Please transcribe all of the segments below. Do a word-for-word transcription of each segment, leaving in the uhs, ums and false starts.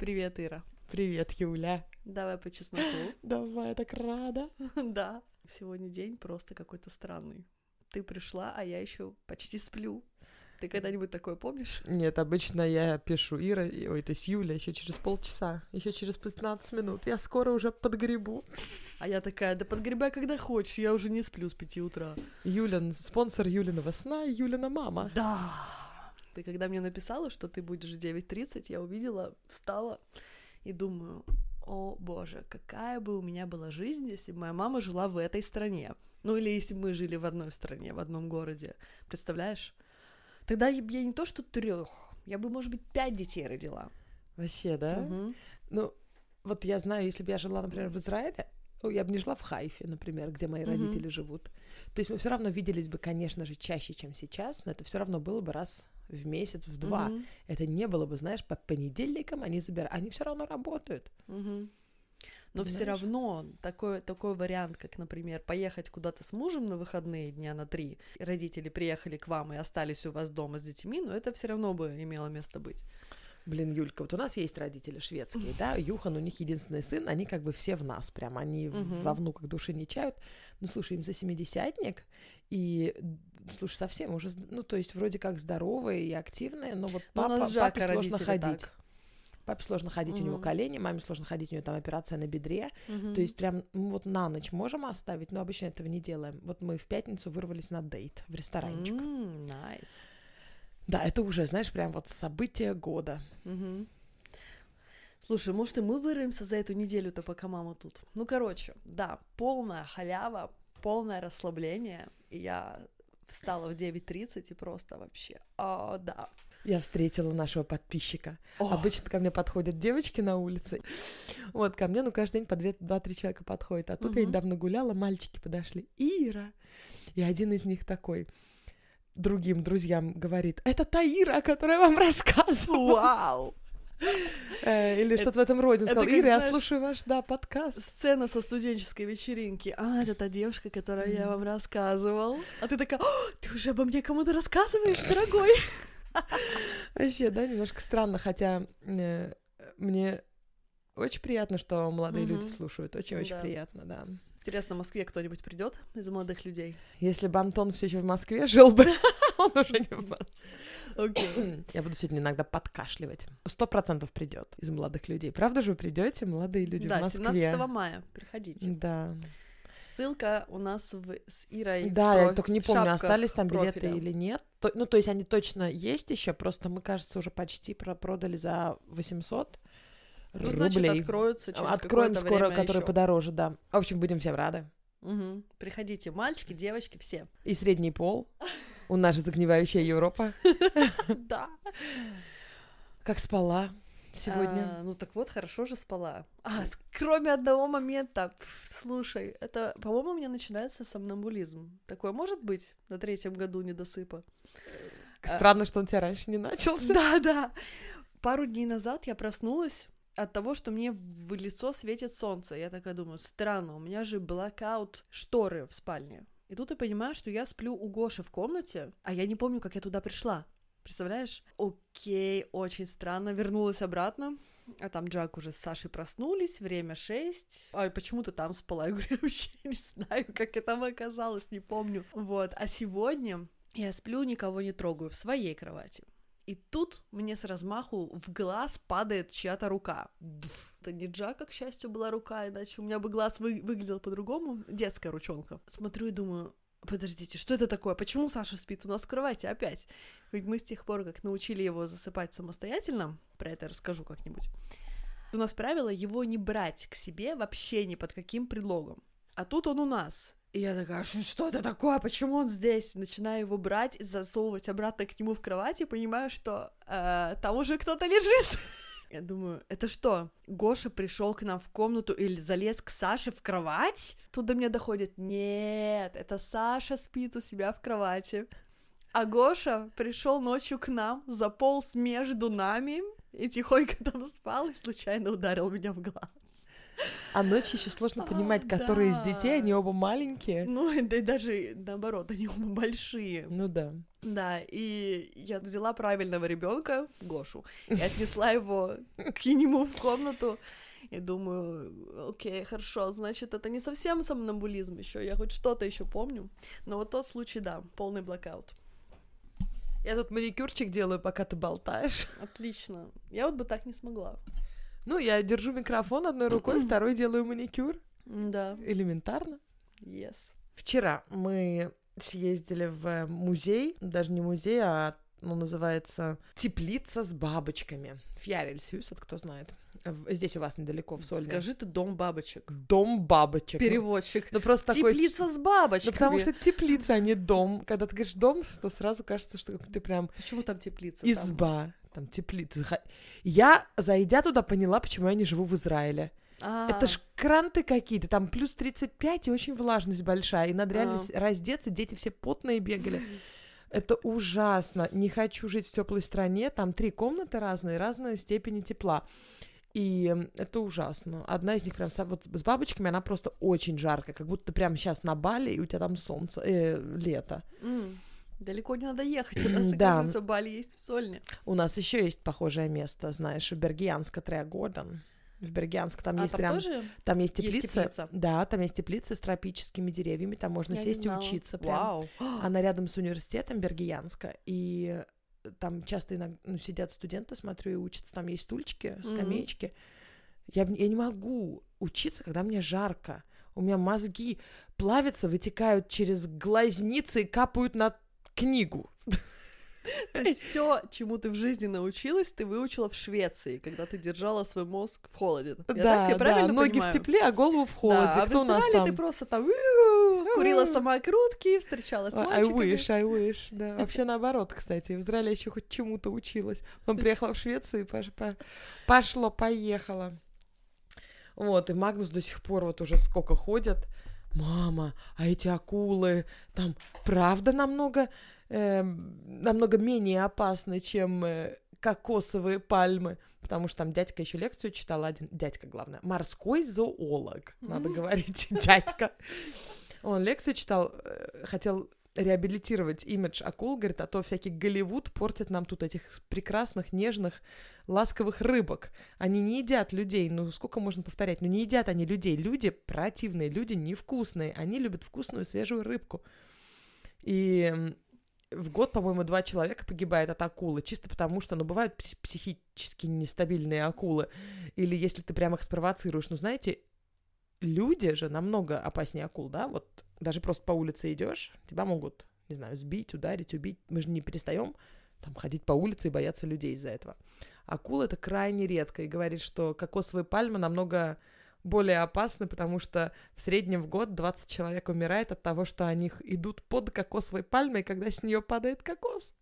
Привет, Ира. Привет, Юля. Давай по чесноку. Давай, я так рада. Да. Сегодня день просто какой-то странный. Ты пришла, а я еще почти сплю. Ты когда-нибудь такое помнишь? Нет, обычно я пишу Ира, ой, то есть Юля, еще через полчаса, еще через пятнадцать минут. Я скоро уже подгребу. А я такая, да подгребай когда хочешь, я уже не сплю с пяти утра. Юлин, спонсор Юлиного сна, Юлина мама. Да. Ты когда мне написала, что ты будешь в девять тридцать, я увидела, встала и думаю, о боже, какая бы у меня была жизнь, если бы моя мама жила в этой стране. Ну или если бы мы жили в одной стране, в одном городе. Представляешь? Тогда я, я не то что трех, я бы, может быть, пять детей родила. Вообще, да? Угу. Ну, вот я знаю, если бы я жила, например, в Израиле, я бы не жила в Хайфе, например, где мои Угу. родители живут. То есть мы все равно виделись бы, конечно же, чаще, чем сейчас, но это все равно было бы раз в месяц, в два. Угу. Это не было бы, знаешь, по понедельникам они забирают. Они все равно работают. Угу. Но Знаешь? все равно такой, такой вариант, как, например, поехать куда-то с мужем на выходные дня на три, и родители приехали к вам и остались у вас дома с детьми, но это все равно бы имело место быть. Блин, Юлька, вот у нас есть родители шведские, да, Юхан, у них единственный сын, они как бы все в нас, прям, они Мгм. во внуках души не чают. Ну, слушай, им за семидесятник, и, слушай, совсем уже, ну, то есть вроде как здоровые и активные, но вот Но у папа, нас Жака папе сложно родители ходить. так. Папе сложно ходить, у него Мгм. колени, маме сложно ходить, у нее там операция на бедре. Мгм. То есть прям ну, вот на ночь можем оставить, но обычно этого не делаем. Вот мы в пятницу вырвались на дейт в ресторанчик. М, Найс. Да, это уже, знаешь, прям вот событие года. Мгм. Слушай, может, и мы вырвемся за эту неделю-то, пока мама тут. Ну, короче, да, полная халява, полное расслабление. И я встала в девять тридцать и просто вообще, о, да. Я встретила нашего подписчика. О, Обычно ко мне подходят девочки на улице. Вот, ко мне, ну, каждый день по две- два-три человека подходят. А тут я Мгм. недавно гуляла, мальчики подошли. Ира! И один из них такой другим друзьям говорит, это та Ира, о которой я вам рассказывала. вау! Э, Или что-то в этом роде. Он это сказал, как, Ира, я знаешь, слушаю ваш, да, подкаст. Сцена со студенческой вечеринки. А, это та девушка, которую я вам рассказывал. А ты такая, «О, ты уже обо мне кому-то рассказываешь, дорогой? Вообще, да, немножко странно, хотя э, мне очень приятно, что молодые Мгм. люди слушают. Очень-очень Да. приятно, да. Интересно, в Москве кто-нибудь придет из молодых людей? Если бы Антон все еще в Москве жил бы, он уже не в Москве. Окей. Я буду сегодня иногда подкашливать. Сто процентов придет из молодых людей. Правда же вы придете, молодые люди в Да, Москве? семнадцатого мая. Приходите. Да. Ссылка у нас в, с Ирой. в Да, я проф- только не в помню, шапках остались там билеты профиля. или нет. То- ну, то есть они точно есть еще, просто мы, кажется, уже почти про- продали за восемьсот Ну, значит, рублей. откроются через Откроем какое-то скоро, время которые ещё. подороже, да. В общем, будем всем рады. Мгм. Приходите, мальчики, девочки, все. И средний пол. У нас же загнивающая Европа. Да. Как спала сегодня? А, ну так вот, хорошо же спала. А, с- кроме одного момента. Пф, слушай, это, по-моему, у меня начинается сомнамбулизм. Такое может быть на третьем году недосыпа? а- Странно, что он у тебя раньше не начался. Да, да. Пару дней назад я проснулась от того, что мне в лицо светит солнце. Я такая думаю, странно, у меня же блэкаут шторы в спальне. И тут я понимаю, что я сплю у Гоши в комнате, а я не помню, как я туда пришла. Представляешь? Окей, очень странно. Вернулась обратно, а там Джак уже с Сашей проснулись, время шесть. Ай, почему ты там спала? Я говорю, я вообще не знаю, как я там оказалась, не помню. Вот, а сегодня я сплю, никого не трогаю, в своей кровати. И тут мне с размаху в глаз падает чья-то рука. Дф. Это не Джака, к счастью, была рука, иначе у меня бы глаз вы- выглядел по-другому. Детская ручонка. Смотрю и думаю, подождите, что это такое? Почему Саша спит у нас в кровати опять? Ведь мы с тех пор, как научили его засыпать самостоятельно, про это расскажу как-нибудь, у нас правило его не брать к себе вообще ни под каким предлогом. А тут он у нас. И я такая, «Ш- что это такое? Почему он здесь? Начинаю его брать и засовывать обратно к нему в кровать и понимаю, что э, там уже кто-то лежит. Я думаю, это что, Гоша пришел к нам в комнату или залез к Саше в кровать? Тут до меня доходит, нет, это Саша спит у себя в кровати. А Гоша пришел ночью к нам, заполз между нами и тихонько там спал и случайно ударил меня в глаз. А ночью еще сложно понимать, А, которые из да. детей, они оба маленькие. Ну, да и даже наоборот, они оба большие. Ну да. Да, и я взяла правильного ребенка, Гошу, и отнесла его к нему в комнату. И думаю, окей, хорошо, значит, это не совсем сомнамбулизм еще, я хоть что-то еще помню. Но вот тот случай, да, полный блэкаут. Я тут маникюрчик делаю, пока ты болтаешь. Отлично. Я вот бы так не смогла. Ну, я держу микрофон одной рукой, второй делаю маникюр. Да. Элементарно. Yes. Вчера мы съездили в музей, даже не музей, а ну, называется «Теплица с бабочками». Фьярельсхюс, это кто знает. Здесь у вас недалеко, в Сольне. Скажи ты «дом бабочек». Дом бабочек. Переводчик. Ну, просто такой... Теплица с бабочками. Ну, потому что это теплица, а не дом. Когда ты говоришь «дом», то сразу кажется, что ты прям... Почему там теплица? Изба. Там, там теплица. Я, зайдя туда, поняла, почему я не живу в Израиле. А. Это ж кранты какие-то, там плюс тридцать пять, и очень влажность большая, и надо реально А. раздеться, дети все потные бегали. Это ужасно. Не хочу жить в теплой стране. Там три комнаты разные, разной степени тепла. И это ужасно. Одна из них прям вот с бабочками, она просто очень жаркая, как будто ты прямо сейчас на Бали, и у тебя там солнце, э, лето. Mm. Далеко не надо ехать, у нас, Да. оказывается, Бали есть в Сольне. У нас еще есть похожее место, знаешь, в Бергианске Триагорден. В Бергианске там А есть там прям... тоже Там есть есть теплица. теплица? Да, там есть теплица с тропическими деревьями, там можно Я не сесть и знала. учиться прям. Вау. Она рядом с университетом Бергиянска, и там часто иногда, ну, сидят студенты, смотрю, и учатся, там есть стульчики, скамеечки. Я, я не могу учиться, когда мне жарко. У меня мозги плавятся, вытекают через глазницы и капают на книгу. То есть все, чему ты в жизни научилась, ты выучила в Швеции, когда ты держала свой мозг в холоде. Я Да, так, я правильно да, ноги понимаю? в тепле, а голову в холоде. Да, а Кто в у нас Израиле там? ты просто там у-у, курила самокрутки, встречалась с I мальчиками. wish, I wish, да. Вообще наоборот, кстати. В Израиле я еще хоть чему-то училась. Потом приехала в Швецию и пош- по- пошло, поехало. Вот, и Магнус до сих пор вот уже сколько ходят. Мама, а эти акулы там правда намного, э, намного менее опасны, чем э, кокосовые пальмы. Потому что там дядька еще лекцию читал, один дядька, главное, морской зоолог, надо говорить, дядька. Он лекцию читал, э, хотел реабилитировать имидж акул, говорит, а то всякий Голливуд портит нам тут этих прекрасных, нежных, ласковых рыбок. Они не едят людей, ну сколько можно повторять, ну не едят они людей. Люди противные, люди невкусные, они любят вкусную свежую рыбку. И в год, по-моему, два человека погибает от акулы, чисто потому что, ну, бывают пс- психически нестабильные акулы, или если ты прямо их спровоцируешь, ну, знаете, люди же намного опаснее акул, да, вот даже просто по улице идешь, тебя могут, не знаю, сбить, ударить, убить, мы же не перестаем там ходить по улице и бояться людей из-за этого. Акула — это крайне редко, и говорит, что кокосовые пальмы намного более опасны, потому что в среднем в год двадцать человек умирает от того, что они идут под кокосовой пальмой, когда с нее падает кокос.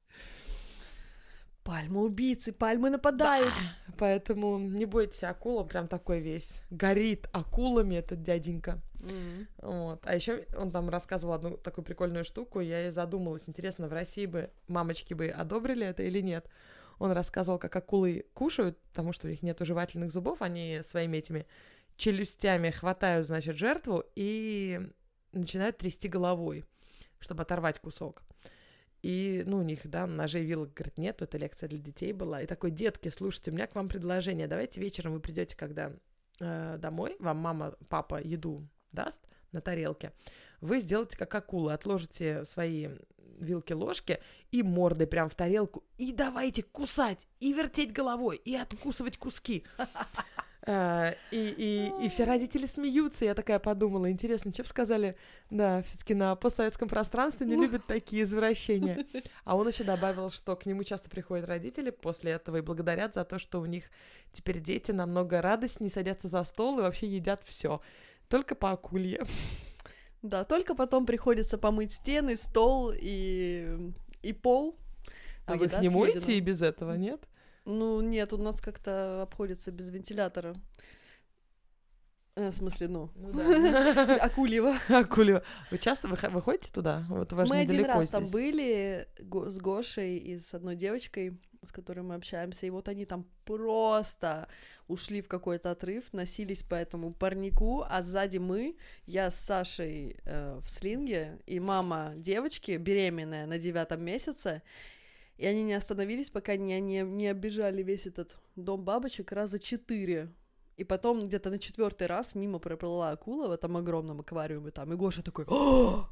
Пальмы убийцы, пальмы нападают. Да. Поэтому не бойтесь акул, он прям такой весь горит акулами, этот дяденька. Mm. Вот. А еще он там рассказывал одну такую прикольную штуку, я и задумалась, интересно, в России бы мамочки бы одобрили это или нет. Он рассказывал, как акулы кушают, потому что у них нету жевательных зубов, они своими этими челюстями хватают, значит, жертву и начинают трясти головой, чтобы оторвать кусок. И, ну, у них, да, ножей, вилок, говорит, нет, это лекция для детей была. И такой, детки, слушайте, у меня к вам предложение. Давайте вечером вы придете, когда э, домой, вам мама, папа еду даст на тарелке. Вы сделаете как акулы, отложите свои вилки-ложки и мордой прям в тарелку. И давайте кусать, и вертеть головой, и откусывать куски. Uh, и, и, и все родители смеются. Я такая подумала, интересно, что бы сказали, да, все-таки на постсоветском пространстве не любят такие извращения. А он еще добавил, что к нему часто приходят родители после этого и благодарят за то, что у них теперь дети намного радостнее садятся за стол и вообще едят все, только по акулье. Да, только потом приходится помыть стены, стол и, и пол. А вы их не моете и без этого, нет? Ну, нет, у нас как-то обходится без вентилятора. Э, в смысле, ну, Ну да. Акульево. Акулево. Вы часто выхо- выходите туда? Вот у вас же Мы один недалеко раз там здесь. были го- с Гошей и с одной девочкой, с которой мы общаемся, и вот они там просто ушли в какой-то отрыв, носились по этому парнику, а сзади мы, я с Сашей э, в слинге, и мама девочки, беременная на девятом месяце, и они не остановились, пока не, не, не оббежали весь этот дом бабочек раза четыре. И потом где-то на четвертый раз мимо проплыла акула в этом огромном аквариуме там, и Гоша такой: «О,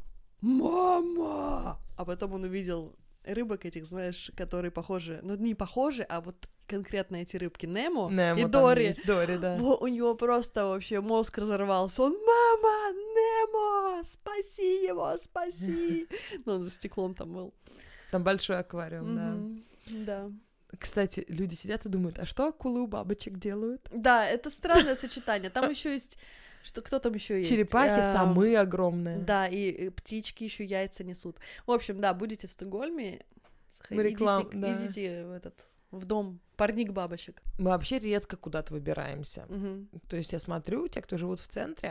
мама!» А потом он увидел рыбок этих, знаешь, которые похожи, ну не похожи, а вот конкретно эти рыбки Немо, Немо и там Дори. есть, Дори, да. Во, у него просто вообще мозг разорвался. Он: «Мама, Немо, спаси его, спаси!» Ну, он за стеклом там был. Там большой аквариум, да. Мгм, да. Кстати, люди сидят и думают, а что акулы у бабочек делают? Да, это странное сочетание. Там еще есть, что кто там еще есть? Черепахи, Эм, самы огромные. Да, и, и птички еще яйца несут. В общем, да, будете в Стокгольме, Мы реклам- идите, да. идите в этот в дом парник бабочек. Мы вообще редко куда-то выбираемся. Мгм. То есть я смотрю, те, кто живут в центре,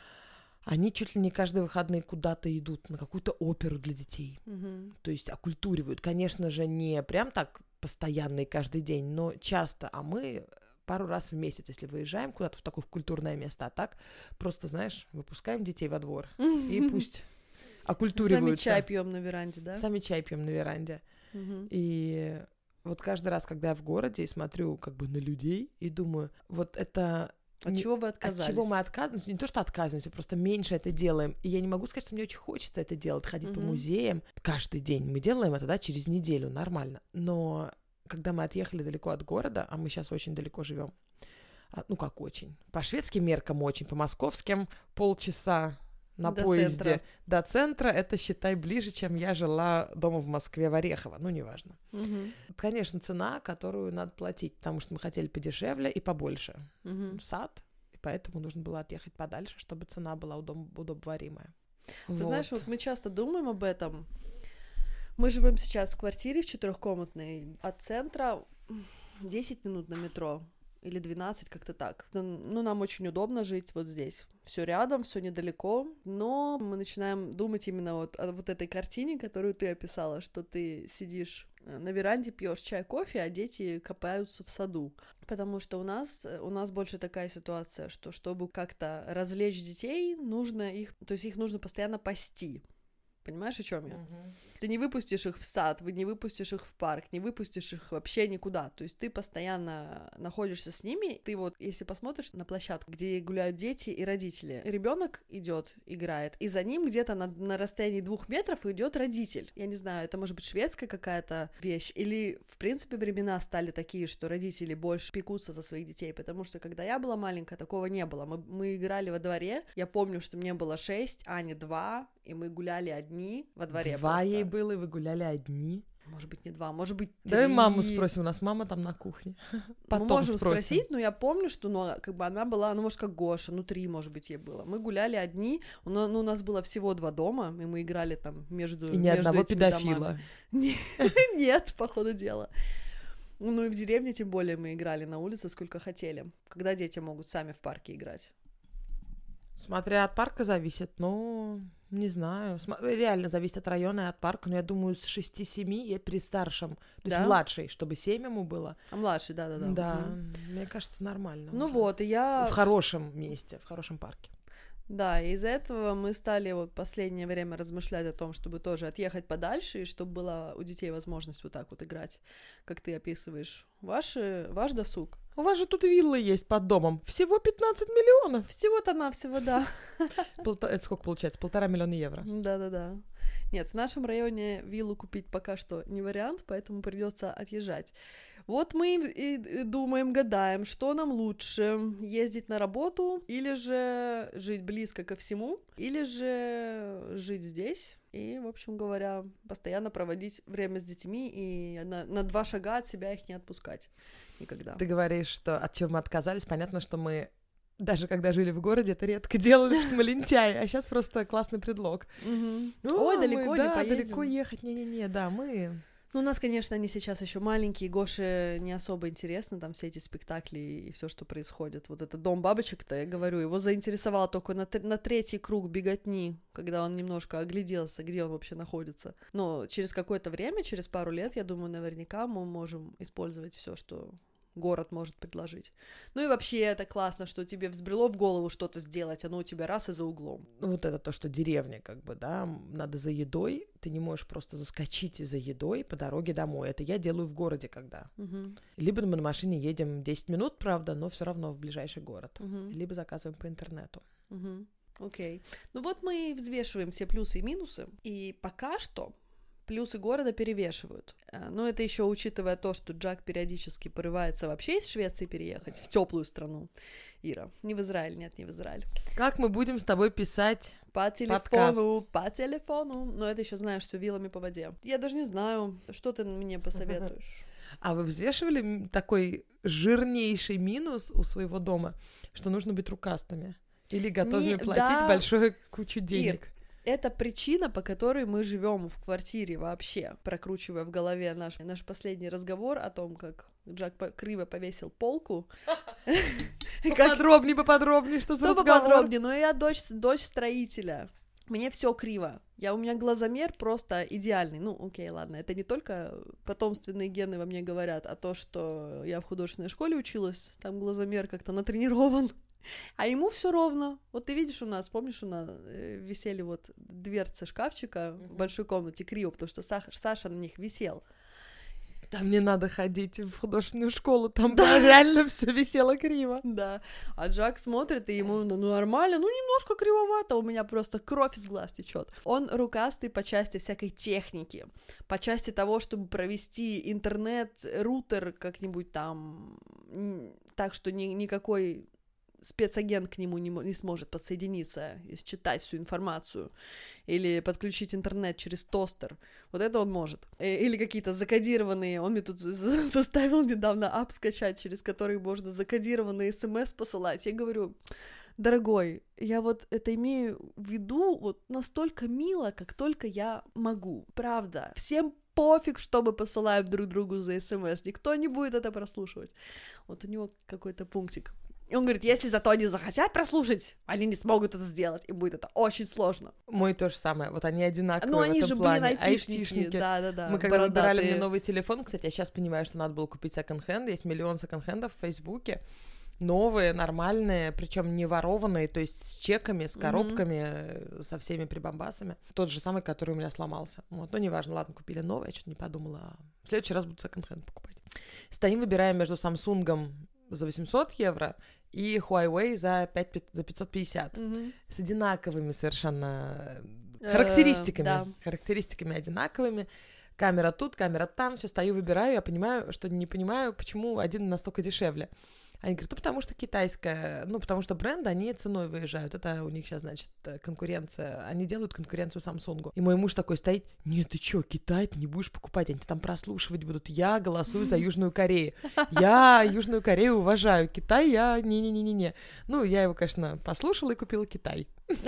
они чуть ли не каждые выходные куда-то идут, на какую-то оперу для детей. Мгм. То есть оккультуривают. Конечно же, не прям так постоянно и каждый день, но часто. А мы пару раз в месяц, если выезжаем куда-то в такое культурное место, а так просто, знаешь, выпускаем детей во двор, и пусть оккультуриваются. Сами чай пьем на веранде, да? Сами чай пьем на веранде. Мгм. И вот каждый раз, когда я в городе и смотрю как бы на людей, и думаю, вот это... От не- чего вы От отказались? чего мы отказываемся? Не то, что отказываемся, просто меньше это делаем. И я не могу сказать, что мне очень хочется это делать, ходить по Мгм. музеям каждый день. Мы делаем это, да, через неделю, нормально. Но когда мы отъехали далеко от города, а мы сейчас очень далеко живем, ну как очень, по шведским меркам очень, по московским полчаса на До поезде центра. до центра, это, считай, ближе, чем я жила дома в Москве, в Орехово, ну, неважно. Мгм. Конечно, цена, которую надо платить, потому что мы хотели подешевле и побольше. Мгм. Сад, и поэтому нужно было отъехать подальше, чтобы цена была удоб- удобоваримая. Ты знаешь, вот мы часто думаем об этом. Мы живем сейчас в квартире в четырехкомнатной от центра десять минут на метро или двенадцать, как-то так. Ну, нам очень удобно жить вот здесь. Все рядом, все недалеко, но мы начинаем думать именно вот о вот этой картине, которую ты описала, что ты сидишь на веранде, пьешь чай, кофе, а дети копаются в саду. Потому что у нас, у нас больше такая ситуация, что чтобы как-то развлечь детей, нужно их, то есть их нужно постоянно пасти. Понимаешь, о чем я? Мгм. Ты не выпустишь их в сад, вы не выпустишь их в парк, не выпустишь их вообще никуда. То есть ты постоянно находишься с ними. Ты вот, если посмотришь на площадку, где гуляют дети и родители, ребенок идет, играет, и за ним где-то на, на расстоянии двух метров идет родитель. Я не знаю, это может быть шведская какая-то вещь, или в принципе времена стали такие, что родители больше пекутся за своих детей, потому что когда я была маленькая, такого не было. Мы, мы играли во дворе. Я помню, что мне было шесть, Ане два, и мы гуляли одни во дворе. Два просто. ей было, и вы гуляли одни. Может быть, не два, может быть, три. Давай маму спросим, у нас мама там на кухне. Потом Мы можем спросим. спросить, но я помню, что ну, как бы она была, ну, может, как Гоша, ну, три, может быть, ей было. Мы гуляли одни, но ну, у нас было всего два дома, и мы играли там между И ни между одного этими педофила. домами. Не- Нет, по ходу дела. Ну, и в деревне, тем более, мы играли на улице сколько хотели. Когда дети могут сами в парке играть? Смотря от парка зависит, но не знаю. Сма- Реально зависит от района и от парка, но я думаю, с шести-семи я при старшем, то Да? есть младшей, чтобы семь ему было. А младший, да-да-да. Да, Мгм. мне кажется, нормально. Ну уже. вот, и я... В хорошем месте, в хорошем парке. Да, и из-за этого мы стали вот последнее время размышлять о том, чтобы тоже отъехать подальше, и чтобы была у детей возможность вот так вот играть, как ты описываешь. Ваши, ваш досуг. У вас же тут вилла есть под домом. Всего пятнадцать миллионов. Всего-то навсего, да. Полта- Это сколько получается? Полтора миллиона евро. Да-да-да. Нет, в нашем районе виллу купить пока что не вариант, поэтому придется отъезжать. Вот мы и и думаем, гадаем, что нам лучше, ездить на работу или же жить близко ко всему, или же жить здесь и, в общем говоря, постоянно проводить время с детьми и на, на два шага от себя их не отпускать никогда. Ты говоришь, что от чего мы отказались. Понятно, что мы даже когда жили в городе, это редко делали, что мы лентяи, а сейчас просто классный предлог. Мгм. Ну, Ой, мы, далеко не да, поедем. далеко ехать, не-не-не, да, мы Ну, у нас, конечно, они сейчас еще маленькие, Гоше не особо интересно, там все эти спектакли и все, что происходит. Вот этот «Дом бабочек», то я говорю, его заинтересовало только на, на третий круг беготни, когда он немножко огляделся, где он вообще находится. Но через какое-то время, через пару лет, я думаю, наверняка мы можем использовать все, что город может предложить. Ну и вообще это классно, что тебе взбрело в голову что-то сделать, оно у тебя раз и за углом. Вот это то, что деревня, как бы, да, надо за едой, ты не можешь просто заскочить за едой по дороге домой. Это я делаю в городе, когда. Угу. Либо мы на машине едем десять минут, правда, но все равно в ближайший город. Угу. Либо заказываем по интернету. Угу. Окей. Ну вот мы взвешиваем все плюсы и минусы, и пока что плюсы города перевешивают. Но это еще учитывая то, что Джак периодически порывается вообще из Швеции переехать в теплую страну. Ира, не в Израиль, нет, не в Израиль. Как мы будем с тобой писать по телефону, подкаст. по телефону. Но это еще, знаешь, все вилами по воде. Я даже не знаю, что ты мне посоветуешь. А вы взвешивали такой жирнейший минус у своего дома, что нужно быть рукастыми? Или готовыми не, платить да. большую кучу денег? Ир, это причина, по которой мы живем в квартире вообще, прокручивая в голове наш, наш последний разговор о том, как Джак криво повесил полку. Поподробнее, поподробнее, что за разговор? Что поподробнее? Ну, я дочь, дочь строителя. Мне все криво. Я, у меня глазомер просто идеальный. Ну, окей, ладно, это не только потомственные гены во мне говорят, а то, что я в художественной школе училась, там глазомер как-то натренирован. А ему все ровно. Вот ты видишь у нас, помнишь, у нас висели вот дверцы шкафчика mm-hmm. в большой комнате криво, потому что Саша, Саша на них висел. Там не надо ходить в художественную школу, там да. реально все висело криво. Да. А Джак смотрит, и ему ну, нормально, ну немножко кривовато, у меня просто кровь из глаз течет. Он рукастый по части всякой техники, по части того, чтобы провести интернет-рутер как-нибудь там, так что ни, никакой спецагент к нему не, не сможет подсоединиться и считать всю информацию, или подключить интернет через тостер. Вот это он может. Или какие-то закодированные, он мне тут заставил недавно ап скачать, через который можно закодированные смс посылать. Я говорю, дорогой, я вот это имею в виду вот настолько мило, как только я могу. Правда. Всем пофиг, что мы посылаем друг другу за смс. Никто не будет это прослушивать. Вот у него какой-то пунктик. И он говорит, если зато они захотят прослушать, они не смогут это сделать, и будет это очень сложно. Мой то же самое, вот они одинаковые ну, они в этом же, плане. Блин, айтишники. Да, да, да. Мы когда бородатые. Выбирали мне новый телефон, кстати, я сейчас понимаю, что надо было купить секонд-хенд, есть миллион секонд-хендов в Фейсбуке, новые, нормальные, причем не ворованные, то есть с чеками, с коробками, mm-hmm. со всеми прибамбасами. Тот же самый, который у меня сломался. Вот, ну, неважно, ладно, купили новый, я что-то не подумала. В следующий раз буду секонд-хенд покупать. Стоим, выбираем между Samsung за восемьсот евро и Huawei за, пять, за пятьсот пятьдесят. Mm-hmm. С одинаковыми совершенно характеристиками. Uh, да. Характеристиками одинаковыми. Камера тут, камера там. Все стою, выбираю. Я понимаю, что не понимаю, почему один настолько дешевле. Они говорят, ну, потому что китайская, ну, потому что бренды, они ценой выезжают. Это у них сейчас, значит, конкуренция. Они делают конкуренцию Samsung. И мой муж такой стоит, нет, ты чё, Китай ты не будешь покупать, они там прослушивать будут. Я голосую за Южную Корею. Я Южную Корею уважаю. Китай я не-не-не-не-не. Ну, я его, конечно, послушала и купила Китай.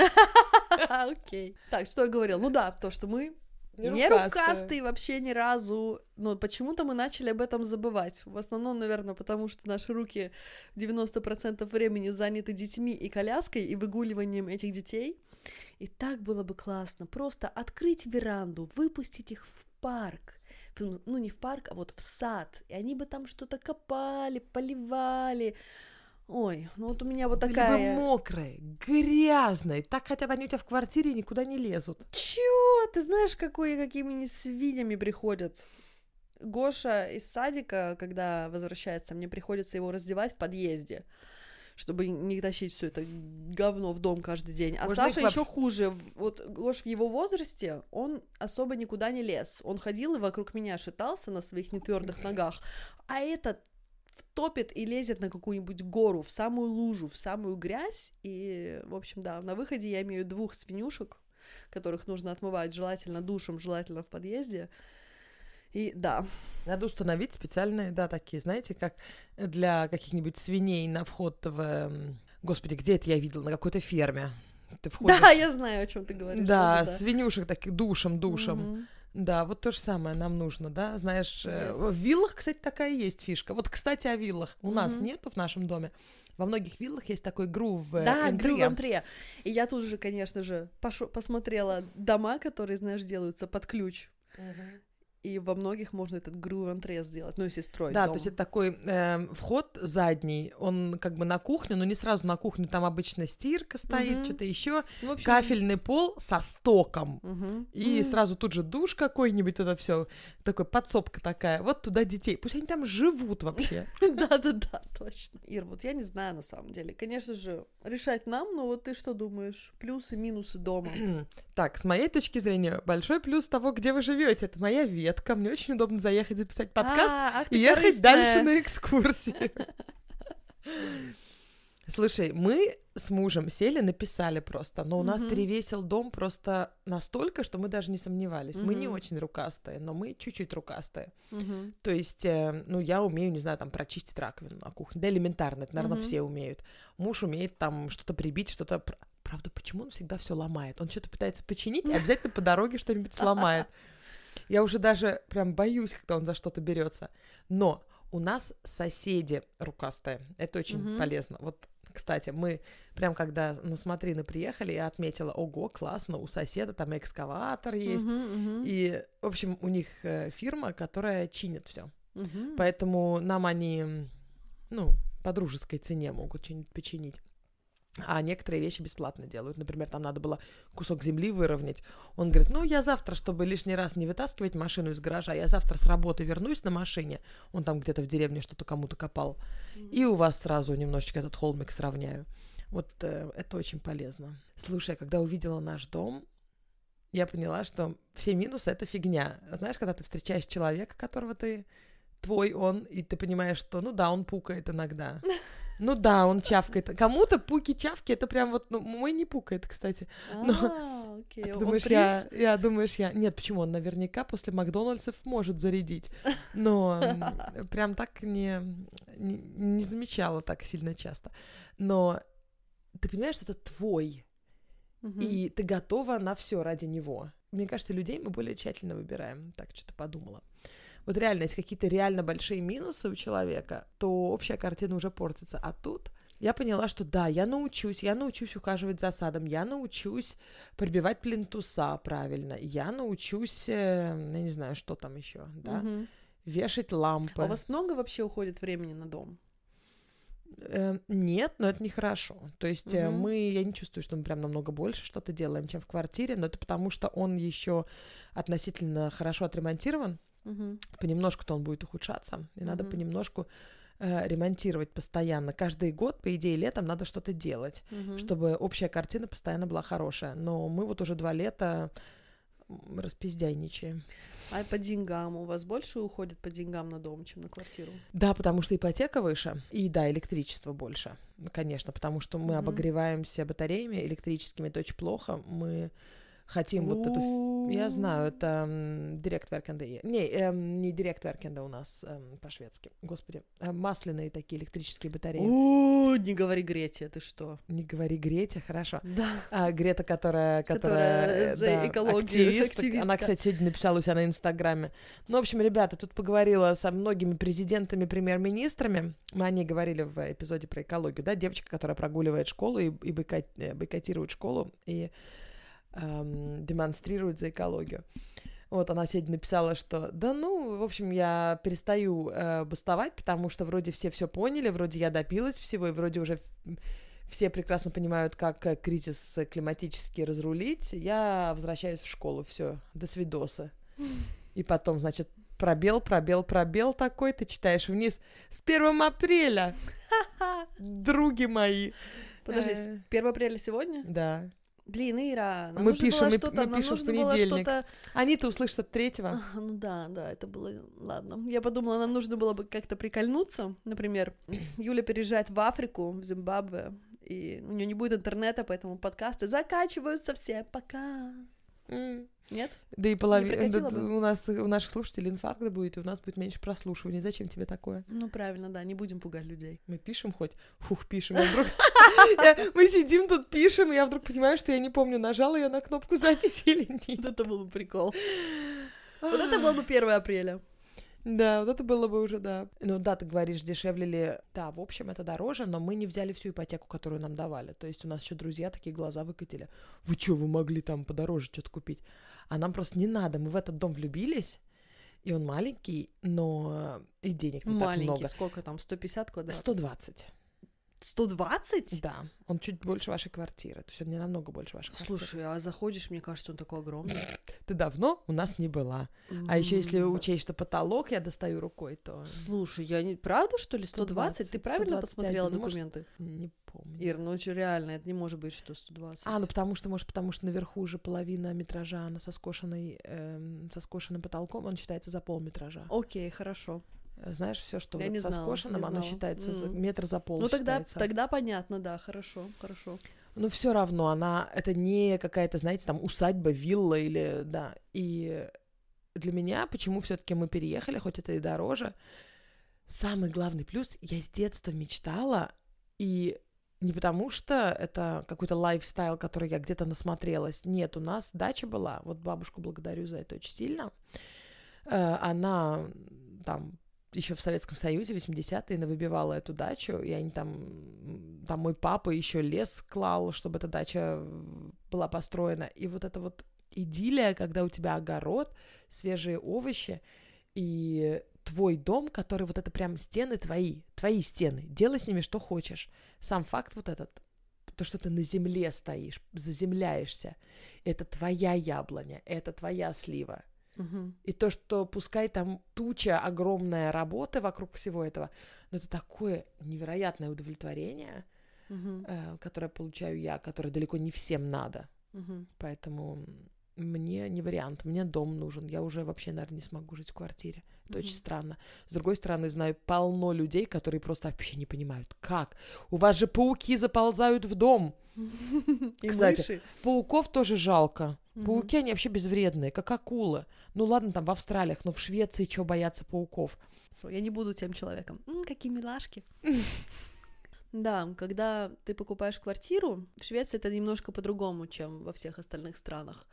Окей. Так, что я говорил? Ну да, то, что мы... Не, не рукастый вообще ни разу, но почему-то мы начали об этом забывать. В основном, наверное, потому что наши руки девяносто процентов времени заняты детьми и коляской, и выгуливанием этих детей. И так было бы классно просто открыть веранду, выпустить их в парк. Ну, не в парк, а вот в сад. И они бы там что-то копали, поливали. Ой, ну вот у меня вот такая... Были бы мокрые, грязные, так хотя бы они у тебя в квартире никуда не лезут. Чё? Ты знаешь, какой, какими они свиньями приходят? Гоша из садика, когда возвращается, мне приходится его раздевать в подъезде, чтобы не тащить все это говно в дом каждый день. А Можно Саша их... еще хуже. Вот Гош в его возрасте, он особо никуда не лез. Он ходил и вокруг меня шатался на своих нетвердых ногах, а этот топит и лезет на какую-нибудь гору, в самую лужу, в самую грязь. И, в общем, да, на выходе я имею двух свинюшек, которых нужно отмывать желательно душем, желательно в подъезде. И да. Надо установить специальные, да, такие, знаете, как для каких-нибудь свиней на вход в... Господи, где это я видела? На какой-то ферме. ты входишь... Да, я знаю, о чем ты говоришь. Да, да, свинюшек таких душем, душем. Мгм. Да, вот то же самое нам нужно, да, знаешь, э, Yes. в виллах, кстати, такая есть фишка. Вот, кстати, о виллах. У нас Мгм. нету в нашем доме. Во многих виллах есть такой грув Да, энтрия. грю антре. И я тут же, конечно же, пош- посмотрела дома, которые, знаешь, делаются под ключ. И во многих можно этот грув антре сделать, ну, если строить Да, дом. то есть это такой э, вход задний, он как бы на кухню, но не сразу на кухню, там обычно стирка стоит, Мгм. что-то еще, Ну, в общем, кафельный пол со стоком. мгм. И М. сразу тут же душ какой-нибудь, это все такой подсобка такая. Вот туда детей. Пусть они там живут вообще. Да-да-да, точно. Ир, вот я не знаю на самом деле. Конечно же, решать нам, но вот ты что думаешь? Плюсы, минусы дома? Так, с моей точки зрения, большой плюс того, где вы живете. Это моя ветка. Мне очень удобно заехать записать подкаст А, ах и ты ехать корыстная. дальше на экскурсию. Слушай, мы с мужем сели, написали просто, но у нас Мгм. перевесил дом просто настолько, что мы даже не сомневались. Мы не Мгм. очень рукастые, но мы чуть-чуть рукастые. Мгм. То есть, э, ну, я умею, не знаю, там, прочистить раковину на кухне. Да, элементарно, это, наверное, Мгм. все умеют. Муж умеет там что-то прибить, что-то... пр- Правда, почему он всегда все ломает? Он что-то пытается починить, и обязательно по дороге что-нибудь сломает. Я уже даже прям боюсь, когда он за что-то берется. Но у нас соседи рукастые. Это очень Мгм. полезно. Вот, кстати, мы прям когда на смотрины приехали, я отметила, ого, классно, у соседа там экскаватор есть. Мгм, мгм. И, в общем, у них э, фирма, которая чинит все. Мгм. Поэтому нам они, м, ну, по дружеской цене могут что-нибудь починить. А некоторые вещи бесплатно делают. Например, там надо было кусок земли выровнять. Он говорит, ну, я завтра, чтобы лишний раз не вытаскивать машину из гаража, я завтра с работы вернусь на машине. Он там где-то в деревне что-то кому-то копал. И у вас сразу немножечко этот холмик сравняю. Вот э, это очень полезно. Слушай, когда увидела наш дом, я поняла, что все минусы — это фигня. Знаешь, когда ты встречаешь человека, которого ты... твой он, и ты понимаешь, что, ну да, он пукает иногда. Ну да, он чавкает. Кому-то пуки-чавки, это прям вот, ну, мой не пукает, кстати. Но- А, окей. А ты Он думаешь, принц? я, я думаешь, я... Нет, почему? Он наверняка после Макдональдсов может зарядить. Но м, прям так не, не, не замечала так сильно часто. Но ты понимаешь, что это твой, Мгм. и ты готова на все ради него. Мне кажется, людей мы более тщательно выбираем. Так что-то подумала. Вот реально, если какие-то реально большие минусы у человека, то общая картина уже портится. А тут я поняла, что да, я научусь, я научусь ухаживать за садом, я научусь прибивать плинтуса правильно, я научусь, э, я не знаю, что там еще, да, Мгм. вешать лампы. А у вас много вообще уходит времени на дом? Э, нет, но это нехорошо. То есть э, Мгм. мы, я не чувствую, что мы прям намного больше что-то делаем, чем в квартире, но это потому, что он еще относительно хорошо отремонтирован. Мгм. Понемножку-то он будет ухудшаться, и надо Мгм. понемножку э, ремонтировать постоянно. Каждый год, по идее, летом надо что-то делать, Мгм. чтобы общая картина постоянно была хорошая. Но мы вот уже два лета м, распиздяйничаем. А по деньгам у вас больше уходит по деньгам на дом, чем на квартиру? Да, потому что ипотека выше, и да, электричество больше, конечно, потому что мы Мгм. обогреваемся батареями электрическими, это очень плохо. Мы хотим вот эту... ф- Я знаю, это м, директверкенде. Не, эм, не директверкенде у нас эм, по-шведски. Господи. Э, масляные такие электрические батареи. О, не говори Грете, ты что? Не говори Грете, хорошо. Да. А, Грета, которая... Которая которая за да, экологию, активист. активистка. Она, кстати, сегодня написала у себя на Инстаграме. Ну, в общем, ребята, тут поговорила со многими президентами, премьер-министрами. Мы о ней говорили в эпизоде про экологию, да, девочка, которая прогуливает школу и, и бойко- э, бойкотирует школу и эм, демонстрирует за экологию. Вот она сегодня написала, что да ну, в общем, я перестаю э, бастовать, потому что вроде все все поняли, вроде я допилась всего, и вроде уже в- все прекрасно понимают, как э, кризис климатический разрулить. Я возвращаюсь в школу, все, до свидоса. И потом, значит, пробел, пробел, пробел такой, ты читаешь вниз с первого апреля, други мои. Подожди, Э. с первого апреля сегодня? Да. Блин, Ира, нам Мы нужно пишем, было мы- что-то, мы нам пишем в нужно было понедельник. что-то... Они-то услышат от третьего. А, ну да, да, это было... Ладно. Я подумала, нам нужно было бы как-то прикольнуться. Например, Юля переезжает в Африку, в Зимбабве, и у нее не будет интернета, поэтому подкасты заканчиваются все. Пока. М. Нет? Да и половина... прокатило да, бы? у нас, у наших слушателей инфаркт будет, и у нас будет меньше прослушиваний. Зачем тебе такое? Ну, правильно, да, не будем пугать людей. Мы пишем хоть? Фух, пишем. А вдруг... Мы сидим тут, пишем, и я вдруг понимаю, что я не помню, нажала я на кнопку записи или Вот нет. это был бы прикол. Вот это было бы первое апреля. Да, вот это было бы уже, да. Ну да, ты говоришь, дешевле ли... Да, в общем, это дороже, но мы не взяли всю ипотеку, которую нам давали. То есть у нас еще друзья такие глаза выкатили. Вы что, вы могли там подороже что-то купить? А нам просто не надо. Мы в этот дом влюбились, и он маленький, но и денег не Маленький, так много. сколько там, сто пятьдесят квадратов? сто двадцать. сто двадцать? Да, он чуть больше вашей квартиры. То есть он не намного больше вашей квартиры. Слушай, а заходишь, мне кажется, он такой огромный. Ты давно у нас не была. А еще если М. учесть, что потолок я достаю рукой, то Слушай, я не... Правда, что ли, сто двадцать? Ты сто двадцать, правильно сто двадцать посмотрела один, ну, может, документы? не помню. Ир, ну че, реально, это не может быть, что сто двадцать. А, ну потому что, может, потому что наверху уже половина метража, она со, скошенной, эм, со скошенным потолком, он считается за полметража. Окей, хорошо. Знаешь, все, что Я вот не со знала, скошенным, не оно знала. считается за- М. метр за пол Ну тогда, считается. тогда понятно, да, хорошо, хорошо. Но все равно она, это не какая-то, знаете, там усадьба, вилла или, да. И для меня, почему все-таки мы переехали, хоть это и дороже, самый главный плюс, я с детства мечтала, и не потому что это какой-то лайфстайл, который я где-то насмотрелась. Нет, у нас дача была, вот бабушку благодарю за это очень сильно. Э, Она там еще в Советском Союзе, восьмидесятые, навыбивала эту дачу, и они там, там мой папа еще лес клал, чтобы эта дача была построена. И вот это вот идиллия, когда у тебя огород, свежие овощи, и твой дом, который вот это прям стены твои, твои стены, делай с ними что хочешь. Сам факт вот этот, то, что ты на земле стоишь, заземляешься, это твоя яблоня, это твоя слива. Мгм. И то, что пускай там туча огромная работы вокруг всего этого, но это такое невероятное удовлетворение, Мгм. э, которое получаю я, которое далеко не всем надо. Мгм. Поэтому мне не вариант, мне дом нужен. Я уже вообще, наверное, не смогу жить в квартире. Это очень Мгм. странно. С другой стороны, знаю полно людей, которые просто вообще не понимают, как. У вас же пауки заползают в дом. И Кстати, мыши. Пауков тоже жалко. Мгм. Пауки, они вообще безвредные, как акулы. Ну ладно, там в Австралиях, но в Швеции чего бояться пауков? Шо, я не буду тем человеком. М, какие милашки. Да, когда ты покупаешь квартиру, в Швеции это немножко по-другому, чем во всех остальных странах.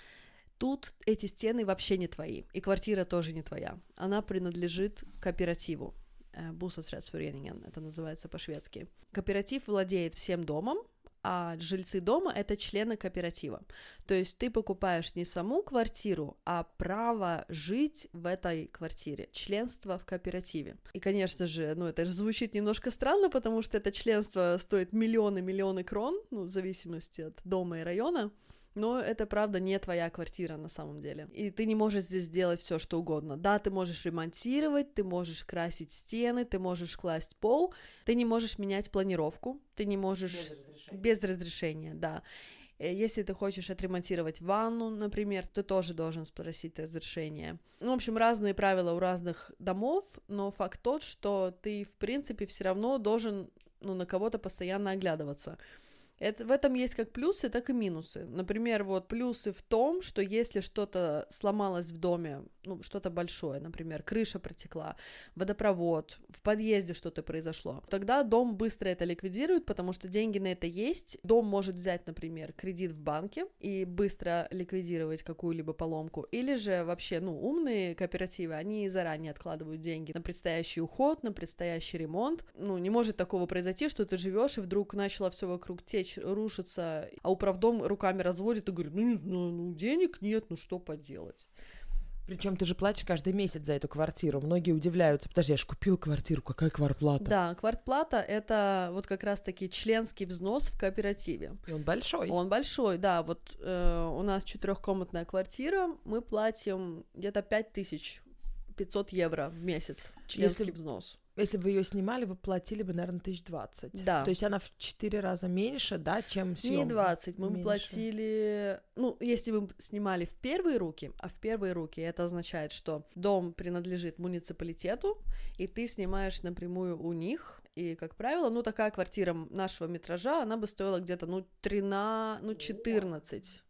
Тут эти стены вообще не твои, и квартира тоже не твоя. Она принадлежит кооперативу. Э, Bostadsrättsföreningen, это называется по-шведски. Кооператив владеет всем домом, а жильцы дома — это члены кооператива. То есть ты покупаешь не саму квартиру, а право жить в этой квартире, членство в кооперативе. И, конечно же, ну, это же звучит немножко странно, потому что это членство стоит миллионы-миллионы крон, ну, в зависимости от дома и района, но это, правда, не твоя квартира на самом деле. И ты не можешь здесь делать все, что угодно. Да, ты можешь ремонтировать, ты можешь красить стены, ты можешь класть пол, ты не можешь менять планировку, ты не можешь... Без разрешения. Без разрешения, да. Э, Если ты хочешь отремонтировать ванну, например, ты тоже должен спросить разрешение. Ну, в общем, разные правила у разных домов, но факт тот, что ты, в принципе, все равно должен, ну, на кого-то постоянно оглядываться. Это, в этом есть как плюсы, так и минусы. Например, вот плюсы в том, что если что-то сломалось в доме, ну, что-то большое, например, крыша протекла, водопровод, в подъезде что-то произошло, тогда дом быстро это ликвидирует, потому что деньги на это есть. Дом может взять, например, кредит в банке и быстро ликвидировать какую-либо поломку. Или же вообще, ну, умные кооперативы, они заранее откладывают деньги на предстоящий уход, на предстоящий ремонт. Ну, не может такого произойти, что ты живешь и вдруг начало все вокруг течь, рушится, а управдом руками разводит и говорит, ну, не знаю, ну, денег нет, ну, что поделать. Причем ты же платишь каждый месяц за эту квартиру. Многие удивляются. Подожди, я же купил квартиру, какая квартплата? Да, квартплата — это вот как раз-таки членский взнос в кооперативе. И он большой. Он большой, да, вот э, у нас четырехкомнатная квартира, мы платим где-то пять тысяч пятьсот евро в месяц, членский Если- взнос. Если бы ее снимали, вы платили бы, наверное, тысяч двадцать. Да. То есть она в четыре раза меньше, да, чем съем. Не двадцать, мы бы меньше. платили, ну, если бы снимали в первые руки, а в первые руки это означает, что дом принадлежит муниципалитету, и ты снимаешь напрямую у них, и, как правило, ну, такая квартира нашего метража, она бы стоила где-то, ну, тринадцать, ну, четырнадцать,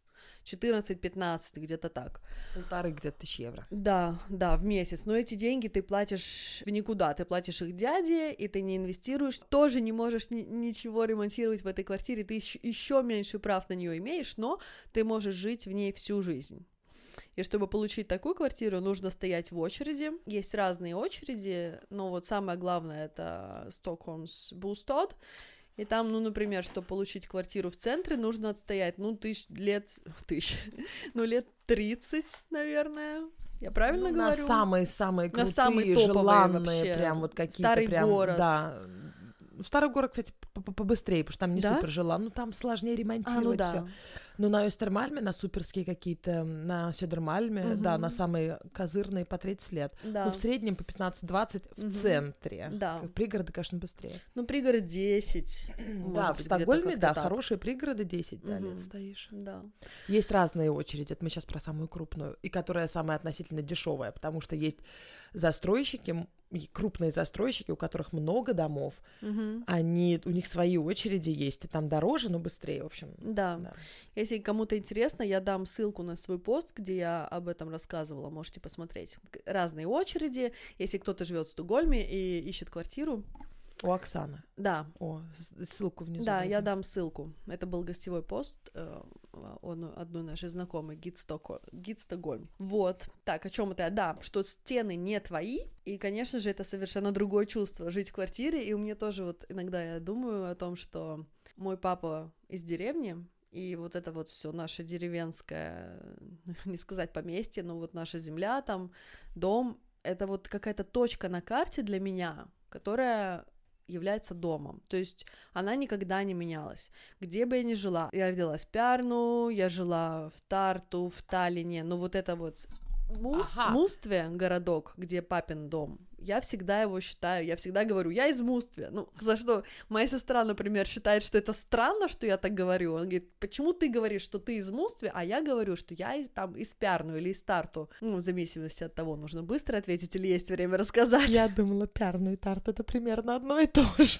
четырнадцать-пятнадцать, где-то так. Полторы где-то тысячи евро. Да, да, в месяц. Но эти деньги ты платишь в никуда, ты платишь их дяде, и ты не инвестируешь, тоже не можешь ни- ничего ремонтировать в этой квартире, ты еще, еще меньше прав на нее имеешь, но ты можешь жить в ней всю жизнь. И чтобы получить такую квартиру, нужно стоять в очереди. Есть разные очереди, но вот самое главное — это Stockholms Bostad. И там, ну, например, чтобы получить квартиру в центре, нужно отстоять, ну, тысяч лет, тысяч, ну, лет тридцать, наверное. Я правильно ну, говорю? На самые-самые крутые, на самые топовые желанные, вообще. прям вот какие-то Старый прям, город. Да. Старый город, кстати, побыстрее, потому что там не Да? супер желан, ну там сложнее ремонтировать А, ну да. все. Но на Östermalm, на суперские какие-то, на Södermalm, Мгм. да, на самые козырные по тридцать лет. Да. Ну, в среднем по пятнадцать-двадцать в Мгм. центре. Да. Как пригороды, конечно, быстрее. Ну, пригород десять. Да, может в быть, Стокгольме, где-то да, как-то так. хорошие пригороды, десять да, Мгм. лет стоишь. Да. Есть разные очереди, это мы сейчас про самую крупную, и которая самая относительно дешевая, потому что есть застройщики, м, и крупные застройщики, у которых много домов, Мгм. они, у них свои очереди есть, и там дороже, но быстрее, в общем. Да. Да. Если кому-то интересно, я дам ссылку на свой пост, где я об этом рассказывала, можете посмотреть. К- Разные очереди, если кто-то живет в Стокгольме и ищет квартиру. У Оксаны. Да, О, с- ссылку внизу. да, я дадим. дам ссылку. Это был гостевой пост э, он, одной нашей знакомой, гид, Стоко... гид Стокгольм. Вот. Так, о чем это? Да, что стены не твои, и, конечно же, это совершенно другое чувство жить в квартире, и у меня тоже вот иногда я думаю о том, что мой папа из деревни, и вот это вот все наше деревенское, не сказать поместье, но вот наша земля там, дом, это вот какая-то точка на карте для меня, которая является домом, то есть она никогда не менялась, где бы я ни жила. Я родилась в Пярну, я жила в Тарту, в Таллине, но вот это вот Муст... Ага. Мустве, городок, где папин дом, я всегда его считаю, я всегда говорю, я из Мустве, ну, за что моя сестра, например, считает, что это странно, что я так говорю, он говорит, почему ты говоришь, что ты из Мустве, а я говорю, что я из, там из Пярну или из Тарту, ну, в зависимости от того, нужно быстро ответить или есть время рассказать. Я думала, Пярну и Тарт — это примерно одно и то же.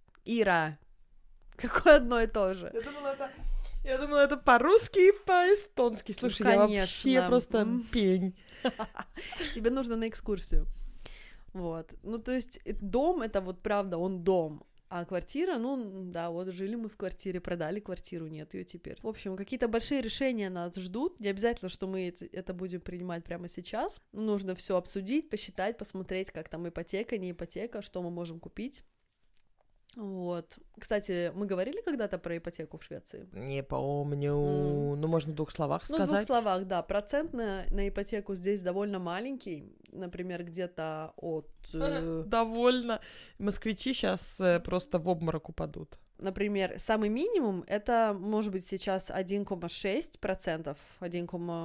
Ира, какое одно и то же? Я думала, это... Я думала, это по-русски и по-эстонски. Слушай, я вообще конечно. просто М. пень. Тебе нужно на экскурсию. Вот. Ну, то есть э, дом — это вот правда, он дом. А квартира, ну, да, вот жили мы в квартире, продали квартиру, нет ее теперь. В общем, какие-то большие решения нас ждут. Не обязательно, что мы это, это будем принимать прямо сейчас. Нужно все обсудить, посчитать, посмотреть, как там ипотека, не ипотека, что мы можем купить. Вот. Кстати, мы говорили когда-то про ипотеку в Швеции? Не помню. М. Ну, можно в двух словах Ну, сказать. в двух словах, да. Процент на, на ипотеку здесь довольно маленький. Например, где-то от... э, Довольно. Москвичи сейчас просто в обморок упадут. Например, самый минимум — это, может быть, сейчас один целых шесть процентов, один,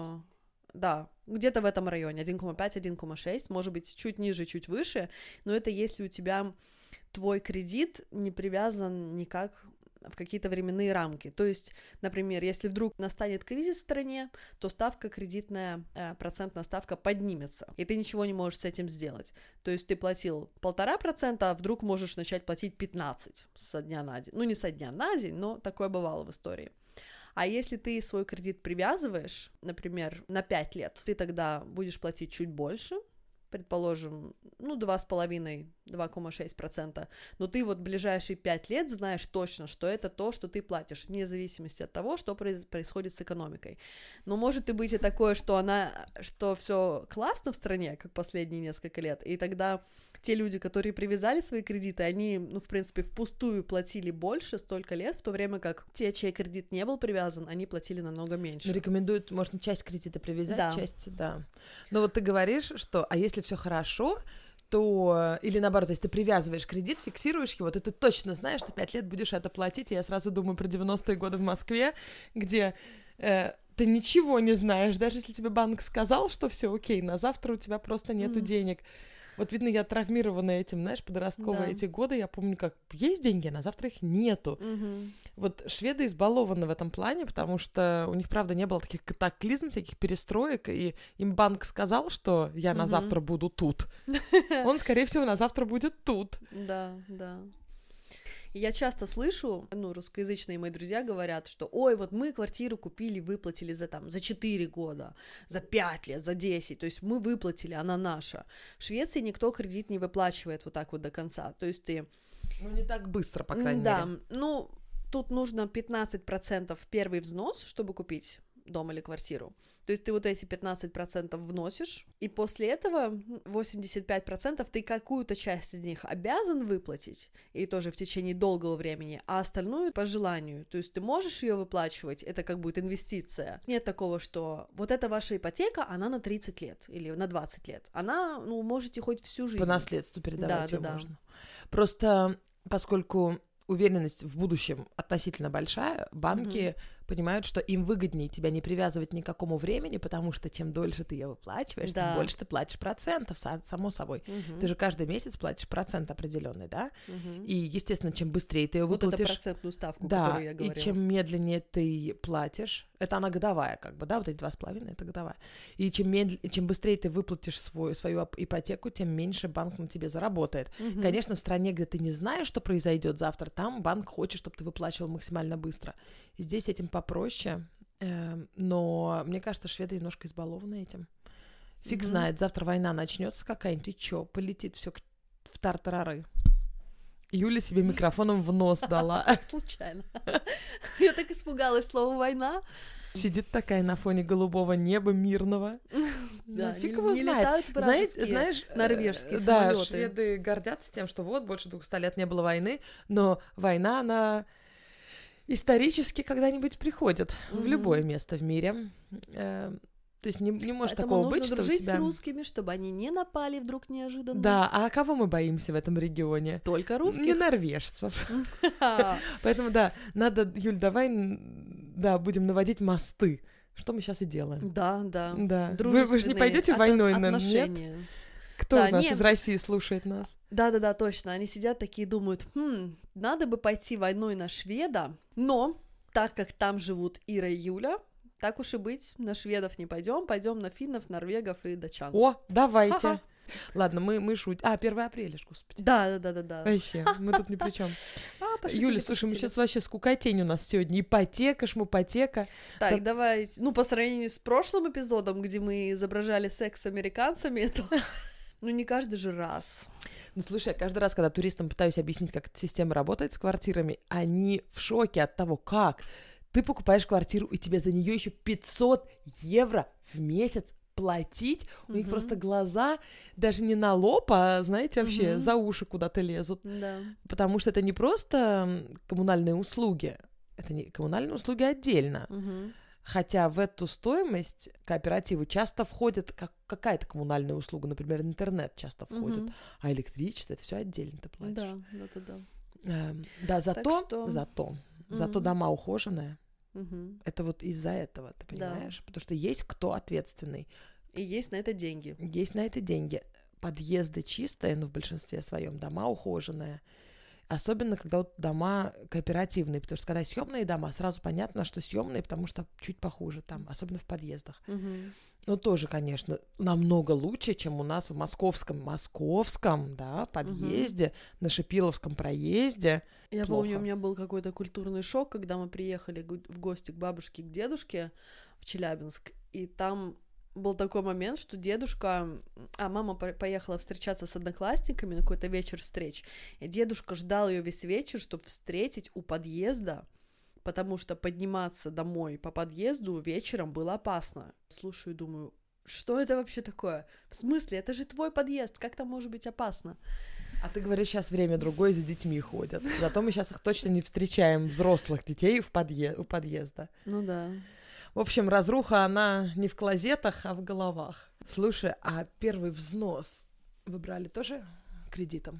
да, где-то в этом районе, один целых пять — один целых шесть, может быть, чуть ниже, чуть выше, но это если у тебя твой кредит не привязан никак в какие-то временные рамки. То есть, например, если вдруг настанет кризис в стране, то ставка кредитная, э, процентная ставка поднимется, и ты ничего не можешь с этим сделать. То есть ты платил полтора процента, а вдруг можешь начать платить пятнадцать со дня на день. Ну, не со дня на день, но такое бывало в истории. А если ты свой кредит привязываешь, например, на пять лет, ты тогда будешь платить чуть больше, предположим, ну, два с половиной, два целых шесть процента, но ты вот ближайшие пять лет знаешь точно, что это то, что ты платишь, вне зависимости от того, что произ- происходит с экономикой. Но может и быть и такое, что она, что все классно в стране, как последние несколько лет, и тогда те люди, которые привязали свои кредиты, они, ну, в принципе, впустую платили больше столько лет, в то время как те, чей кредит не был привязан, они платили намного меньше. Ну, рекомендуют, можно часть кредита привязать, Да. часть, да. Но вот ты говоришь, что, а если все хорошо, то, или наоборот, если ты привязываешь кредит, фиксируешь его, то ты точно знаешь, что пять лет будешь это платить, и я сразу думаю про девяностые годы в Москве, где э, ты ничего не знаешь, даже если тебе банк сказал, что все окей, на завтра у тебя просто нету Мгм. денег. Вот, видно, я травмирована этим, знаешь, подростковые Да. эти годы, я помню, как есть деньги, а на завтра их нету. Мгм. Вот шведы избалованы в этом плане, потому что у них, правда, не было таких катаклизм, всяких перестроек, и им банк сказал, что я на Мгм. завтра буду тут. Он, скорее всего, на завтра будет тут. Да, да. Я часто слышу, ну, русскоязычные мои друзья говорят, что, ой, вот мы квартиру купили, выплатили за там, за четыре года, за пять лет, за десять, то есть мы выплатили, она наша. В Швеции никто кредит не выплачивает вот так вот до конца, то есть ты... Ну, не так быстро, по крайней да, мере. Да, ну, тут нужно пятнадцать процентов первый взнос, чтобы купить дом или квартиру. То есть ты вот эти пятнадцать процентов вносишь, и после этого восемьдесят пять процентов ты какую-то часть из них обязан выплатить, и тоже в течение долгого времени, а остальную по желанию. То есть ты можешь ее выплачивать, это как будет инвестиция. Нет такого, что вот эта ваша ипотека, она на тридцать лет или на двадцать лет. Она, ну, можете хоть всю жизнь. По наследству передавать да, ее да, можно. Да. Просто поскольку уверенность в будущем относительно большая, банки mm-hmm. понимают, что им выгоднее тебя не привязывать ни к какому времени, потому что чем дольше ты ее выплачиваешь, да. тем больше ты платишь процентов, само собой. Mm-hmm. Ты же каждый месяц платишь процент определенный, да? Mm-hmm. И, естественно, чем быстрее ты ее вот выплатишь... Вот эту процентную ставку, да, которую я говорила. и чем медленнее ты платишь, это она годовая, как бы, да, вот эти два с половиной, это годовая. И чем, медл... чем быстрее ты выплатишь свой, свою ипотеку, тем меньше банк на тебе заработает. Mm-hmm. Конечно, в стране, где ты не знаешь, что произойдет завтра, там банк хочет, чтобы ты выплачивал максимально быстро. И здесь этим попроще, э, но мне кажется, шведы немножко избалованы этим. Фиг mm-hmm. знает, завтра война начнется какая-нибудь, и чё, полетит все в тартарары. Юля себе микрофоном в нос дала. Случайно. Я так испугалась слова «война». Сидит такая на фоне голубого неба мирного. Да, ну, фиг не, его не знает. летают вражеские, знаешь, норвежские да, самолеты. Да, шведы гордятся тем, что вот, больше двухсот лет не было войны, но война, она исторически когда-нибудь приходит mm-hmm. в любое место в мире. То есть не, не может Поэтому такого нужно быть, что дружить у тебя... с русскими, чтобы они не напали вдруг неожиданно. Да, а кого мы боимся в этом регионе? Только русских. Не норвежцев. Поэтому, да, надо, Юль, давай, да, будем наводить мосты. Что мы сейчас и делаем. Да, да. Да. Вы, вы же не пойдете войной, наверное, нет? Кто да, у нас не... из России слушает нас? Да-да-да, точно. Они сидят такие, думают, хм, надо бы пойти войной на шведа, но так как там живут Ира и Юля, так уж и быть, на шведов не пойдем, пойдем на финнов, норвегов и датчан. О, давайте. Ха-ха. Ладно, мы, мы шутим. А, первое апреля, господи. Да-да-да-да. Вообще, мы тут ни при чем. А, пошутили, Юля, слушай, пошутили. мы сейчас вообще скукотень у нас сегодня. Ипотека, шмупотека. Так, За... давай, ну, по сравнению с прошлым эпизодом, где мы изображали секс с американцами, то... Ну, не каждый же раз. Ну, слушай, я каждый раз, когда туристам пытаюсь объяснить, как эта система работает с квартирами, они в шоке от того, как ты покупаешь квартиру, и тебе за нее еще пятьсот евро в месяц платить. У uh-huh. них просто глаза даже не на лоб, а, знаете, вообще uh-huh. за уши куда-то лезут. Да. Потому что это не просто коммунальные услуги, это не коммунальные услуги отдельно. Uh-huh. Хотя в эту стоимость кооперативы часто входит как какая-то коммунальная услуга, например, интернет часто входит, uh-huh. а электричество — это все отдельно ты платишь. Да, да, да, да. Эм, да, зато, что... зато, uh-huh. зато дома ухоженные. Uh-huh. Это вот из-за этого, ты понимаешь? Да. Потому что есть кто ответственный. И есть на это деньги. Есть на это деньги. Подъезды чистые, но в большинстве своем дома ухоженные. Особенно, когда вот дома кооперативные, потому что когда съемные дома, сразу понятно, что съемные, потому что чуть похуже там, особенно в подъездах. Uh-huh. Но тоже, конечно, намного лучше, чем у нас в московском, московском, да, подъезде, uh-huh. на Шипиловском проезде. Я Плохо. помню, у меня был какой-то культурный шок, когда мы приехали в гости к бабушке, к дедушке в Челябинск, и там был такой момент, что дедушка... А, мама поехала встречаться с одноклассниками на какой-то вечер встреч, и дедушка ждал ее весь вечер, чтобы встретить у подъезда, потому что подниматься домой по подъезду вечером было опасно. Слушаю и думаю, что это вообще такое? В смысле? Это же твой подъезд, как там может быть опасно? А ты говоришь, сейчас время другое, за детьми ходят. Зато мы сейчас их точно не встречаем, взрослых детей, в подъезд, у подъезда. Ну да. В общем, разруха, она не в клозетах, а в головах. Слушай, а первый взнос вы брали тоже кредитом?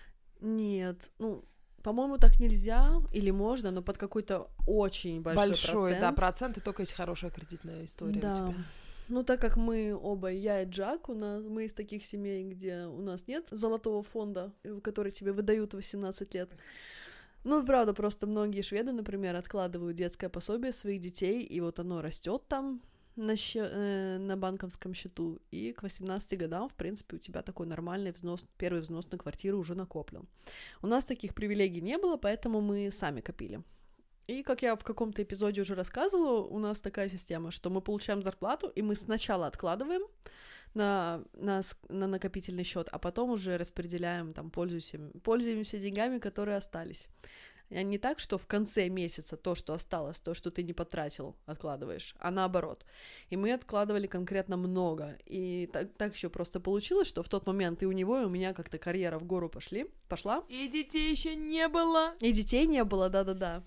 Нет, ну, по-моему, так нельзя, или можно, но под какой-то очень большой, большой процент. Большой, да, процент, и только есть хорошая кредитная история да. у тебя. Ну, так как мы оба, я и Джак, у нас, мы из таких семей, где у нас нет золотого фонда, который тебе выдают в восемнадцать лет. Ну, правда, просто многие шведы, например, откладывают детское пособие своих детей, и вот оно растет там на, щ- э, на банковском счету, и к восемнадцати годам, в принципе, у тебя такой нормальный взнос, первый взнос на квартиру уже накоплен. У нас таких привилегий не было, поэтому мы сами копили. И, как я в каком-то эпизоде уже рассказывала, у нас такая система, что мы получаем зарплату, и мы сначала откладываем на, на, на накопительный счет, а потом уже распределяем, там, пользуемся, пользуемся деньгами, которые остались. Не так, что в конце месяца то, что осталось, то, что ты не потратил, откладываешь, а наоборот. И мы откладывали конкретно много. И так, так еще просто получилось, что в тот момент и у него, и у меня как-то карьера в гору пошли, пошла. И детей еще не было. И детей не было, да-да-да.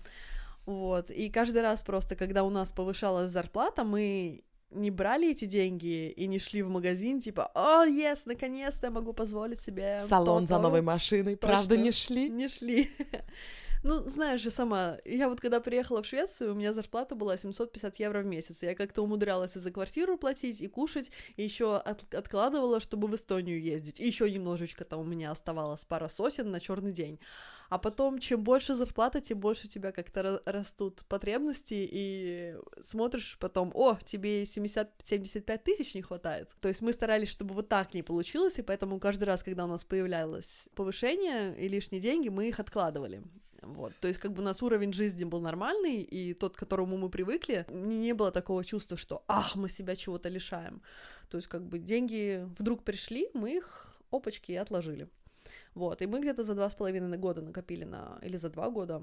Вот. И каждый раз просто, когда у нас повышалась зарплата, мы не брали эти деньги и не шли в магазин, типа, о, yes, наконец-то я могу позволить себе... В салон то-то. за новой машиной. Точно. Правда, не шли? Не шли. Ну, знаешь же сама, я вот когда приехала в Швецию, у меня зарплата была семьсот пятьдесят евро в месяц. Я как-то умудрялась и за квартиру платить, и кушать, и еще от- откладывала, чтобы в Эстонию ездить. И еще немножечко там у меня оставалось пара сотен на черный день. А потом, чем больше зарплата, тем больше у тебя как-то ра- растут потребности, и смотришь потом, о, тебе семьдесят семьдесят пять тысяч не хватает. То есть мы старались, чтобы вот так не получилось, и поэтому каждый раз, когда у нас появлялось повышение и лишние деньги, мы их откладывали. Вот. То есть как бы у нас уровень жизни был нормальный, и тот, к которому мы привыкли, не было такого чувства, что «ах, мы себя чего-то лишаем». То есть как бы деньги вдруг пришли, мы их опачки и отложили. Вот, и мы где-то за два с половиной года накопили на, или за два года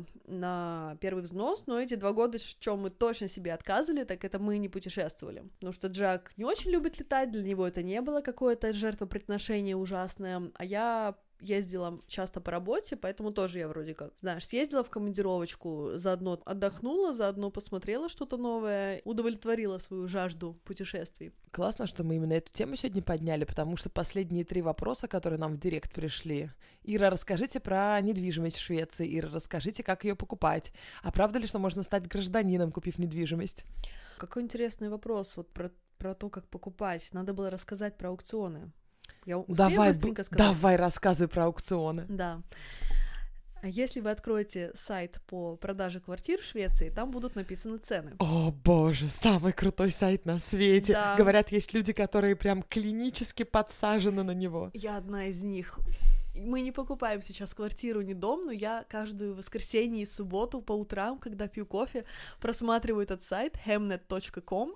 на первый взнос, но эти два года, в чем мы точно себе отказывали, так это мы не путешествовали, потому что Джак не очень любит летать, для него это не было какое-то жертвоприношение ужасное, а я ездила часто по работе, поэтому тоже я вроде как, знаешь, съездила в командировочку, заодно отдохнула, заодно посмотрела что-то новое, удовлетворила свою жажду путешествий. Классно, что мы именно эту тему сегодня подняли, потому что последние три вопроса, которые нам в директ пришли. Ира, расскажите про недвижимость в Швеции. Ира, расскажите, как ее покупать. А правда ли, что можно стать гражданином, купив недвижимость? Какой интересный вопрос вот про, про то, как покупать. Надо было рассказать про аукционы. Я успею Давай, быстренько сказать? давай рассказывай про аукционы. Да. Если вы откроете сайт по продаже квартир в Швеции, там будут написаны цены. О, боже, самый крутой сайт на свете. Да. Говорят, есть люди, которые прям клинически подсажены на него. Я одна из них. Мы не покупаем сейчас квартиру, ни дом, но я каждую воскресенье и субботу по утрам, когда пью кофе, просматриваю этот сайт хемнет точка ком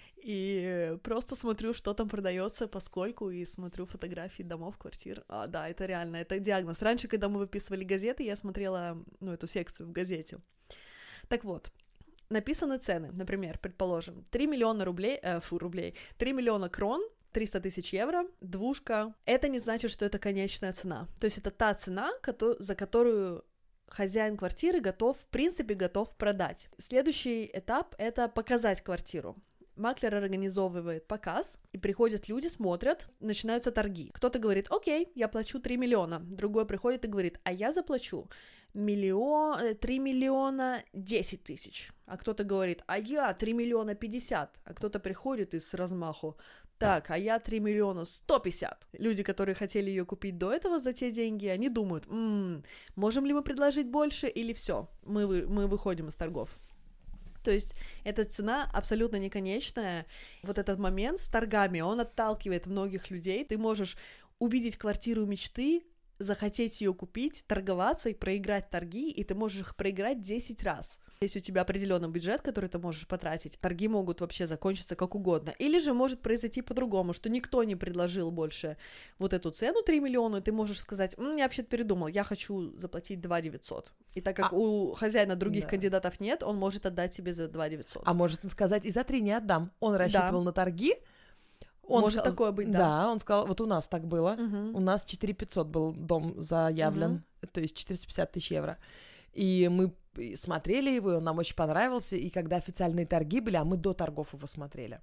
и просто смотрю, что там продается, поскольку, и смотрю фотографии домов, квартир. А, да, это реально, это диагноз. Раньше, когда мы выписывали газеты, я смотрела, ну, эту секцию в газете. Так вот, написаны цены, например, предположим, три миллиона рублей, э, фу, рублей, три миллиона крон, триста тысяч евро, двушка. Это не значит, что это конечная цена. То есть это та цена, за которую хозяин квартиры готов, в принципе, готов продать. Следующий этап — это показать квартиру. Маклер организовывает показ, и приходят люди, смотрят, начинаются торги. Кто-то говорит, окей, я плачу три миллиона. Другой приходит и говорит, а я заплачу миллион, три миллиона десять тысяч. А кто-то говорит, а я три миллиона пятьдесят. А кто-то приходит и с размаху, так, а я три миллиона сто пятьдесят. Люди, которые хотели ее купить до этого за те деньги, они думают, м-м, можем ли мы предложить больше или все, мы, вы, мы выходим из торгов. То есть эта цена абсолютно не конечная. Вот этот момент с торгами, он отталкивает многих людей. Ты можешь увидеть квартиру мечты, захотеть ее купить, торговаться и проиграть торги, и ты можешь их проиграть десять раз. Если у тебя определенный бюджет, который ты можешь потратить, торги могут вообще закончиться как угодно. Или же может произойти по-другому, что никто не предложил больше вот эту цену три миллиона, и ты можешь сказать, М, я вообще-то передумал, я хочу заплатить два девятьсот. И так как а, у хозяина других да. кандидатов нет, он может отдать тебе за два девятьсот. А может он сказать, и за три не отдам. Он рассчитывал да. на торги. Он Может сказал, такое быть, да. Да, он сказал, вот у нас так было. Uh-huh. У нас четыре пятьсот был дом заявлен, uh-huh. то есть четыреста пятьдесят тысяч евро. И мы смотрели его, он нам очень понравился, и когда официальные торги были, а мы до торгов его смотрели,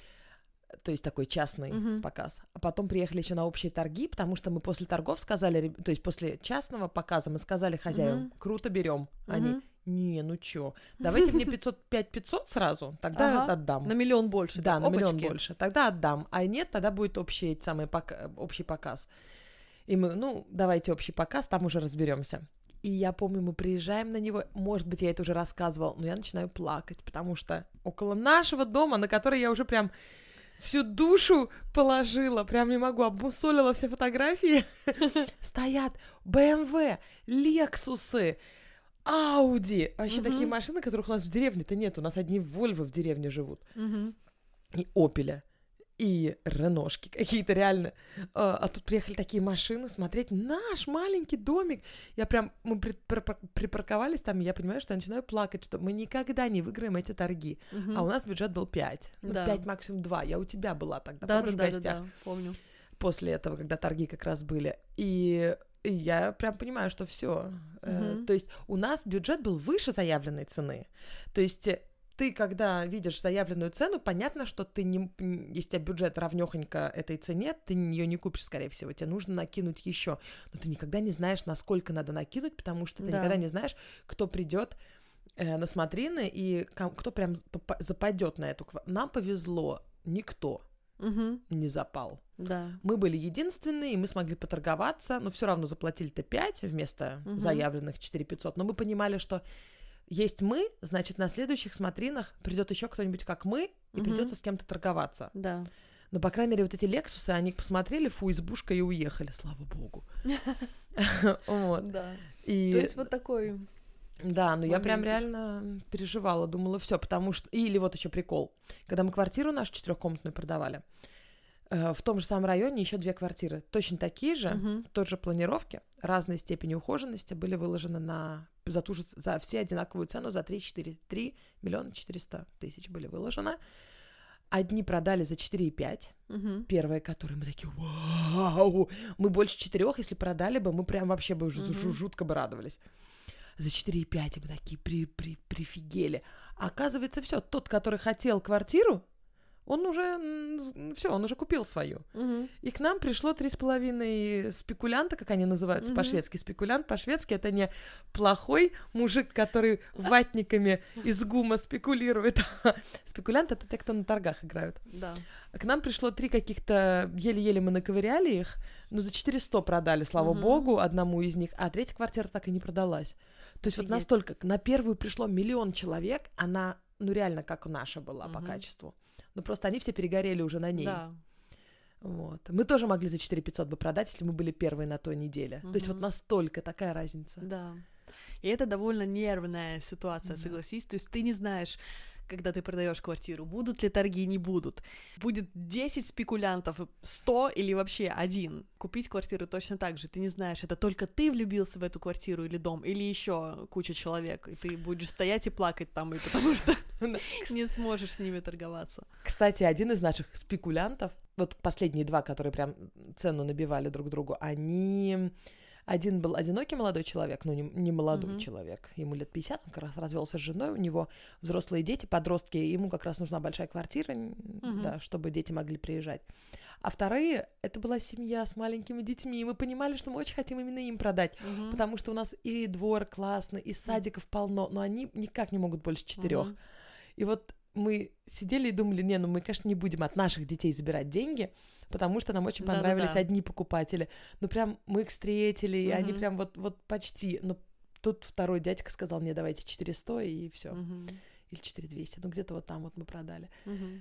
то есть такой частный uh-huh. показ. А потом приехали еще на общие торги, потому что мы после торгов сказали, то есть после частного показа мы сказали хозяевам, uh-huh. круто берем. Uh-huh. Они, не, ну чё, давайте мне пятьсот, пять пятьсот сразу, тогда ага. отдам. На миллион больше. Да, так, на опачки. миллион больше, тогда отдам. А нет, тогда будет общий, самый пока, общий показ. И мы, ну, давайте общий показ, там уже разберемся. И я помню, мы приезжаем на него, может быть, я это уже рассказывала, но я начинаю плакать, потому что около нашего дома, на который я уже прям всю душу положила, прям не могу, обмусолила все фотографии, стоят бэ эм вэ, Лексусы, Ауди, вообще Мгм. такие машины, которых у нас в деревне-то нет, у нас одни Вольвы в деревне живут, Мгм. и Опеля, и Реношки какие-то реально. А, а тут приехали такие машины смотреть наш маленький домик. Я прям, мы при- при- припарковались там, и я понимаю, что я начинаю плакать, что мы никогда не выиграем эти торги. Мгм. А у нас бюджет был пять. Ну, Да. пять, максимум два. Я у тебя была тогда, Да, да, помнишь, да, в да, гостях? да, помню. После этого, когда торги как раз были. И, и я прям понимаю, что все. Мгм. То есть у нас бюджет был выше заявленной цены. То есть э, ты, когда видишь заявленную цену, понятно, что ты не, м, если у тебя бюджет равнёхонько этой цене, ты ее не купишь, скорее всего. Тебе нужно накинуть еще. Но ты никогда не знаешь, насколько надо накинуть, потому что ты Да. никогда не знаешь, кто придет э, на смотрины и ком- кто прям попа- западет на эту. ква- Нам повезло, никто Мгм. не запал. Да. Мы были единственные, и мы смогли поторговаться, но все равно заплатили-то пять вместо Мгм. заявленных четыре тысячи пятьсот. Но мы понимали, что есть мы, значит, на следующих смотринах придет еще кто-нибудь, как мы, и Мгм. придется с кем-то торговаться. Да. Но, по крайней мере, вот эти Лексусы, они посмотрели, фу, избушка, и уехали, слава богу. Вот. Да. И... То есть вот такой... Да, но я прям моментик. реально переживала, думала, все, потому что... Или вот еще прикол. Когда мы квартиру нашу четырехкомнатную продавали, э, в том же самом районе еще две квартиры, точно такие же, Мгм. той же планировки, разной степени ухоженности, были выложены на... За, ту же, ц- за все одинаковую цену, за три-четыре. три миллиона четыреста тысяч были выложены. Одни продали за четыре и пять. Мгм. Первые, которые мы такие, вау! Мы больше четырех, если продали бы, мы прям вообще бы жу- Мгм. жутко бы радовались. За четыре и пять, и мы такие при, при, прифигели. А оказывается, все, тот, который хотел квартиру, он уже, все, он уже купил свою. Мгм. И к нам пришло три с половиной спекулянта, как они называются Мгм. по-шведски. Спекулянт по-шведски — это не плохой мужик, который ватниками из гума спекулирует. Спекулянт — это те, кто на торгах играют. Да. К нам пришло три каких-то, еле-еле мы наковыряли их, но за четыреста продали, слава Мгм. богу, одному из них, а третья квартира так и не продалась. То есть вот Офигеть. настолько, на первую пришло миллион человек, она, ну реально, как наша была по Мгм. качеству. Ну просто они все перегорели уже на ней. Да. Вот. Мы тоже могли за четыре тысячи пятьсот бы продать, если мы были первые на той неделе. То есть вот Мгм. настолько такая разница. Да. И это довольно нервная ситуация, Да. согласись. То есть ты не знаешь, когда ты продаешь квартиру, будут ли торги, не будут. Будет десять спекулянтов, сто или вообще один. Купить квартиру точно так же. Ты не знаешь, это только ты влюбился в эту квартиру или дом, или еще куча человек, и ты будешь стоять и плакать там, и потому что не сможешь с ними торговаться. Кстати, один из наших спекулянтов, вот последние два, которые прям цену набивали друг другу, они... Один был одинокий молодой человек, ну, не, не молодой Мгм. человек, ему лет пятьдесят, он как раз развелся с женой, у него взрослые дети, подростки, и ему как раз нужна большая квартира, н- Мгм. да, чтобы дети могли приезжать. А вторые, это была семья с маленькими детьми, и мы понимали, что мы очень хотим именно им продать, Мгм. потому что у нас и двор классный, и садиков полно, но они никак не могут больше четырех. Мгм. И вот мы сидели и думали, не, ну мы, конечно, не будем от наших детей забирать деньги, потому что нам очень Да-да-да. понравились одни покупатели. Ну прям мы их встретили, и они Мгм. прям вот, вот почти. Но тут второй дядька сказал, не, давайте четыреста, и все. Мгм. Или четыре тысячи двести, ну где-то вот там вот мы продали. Мгм.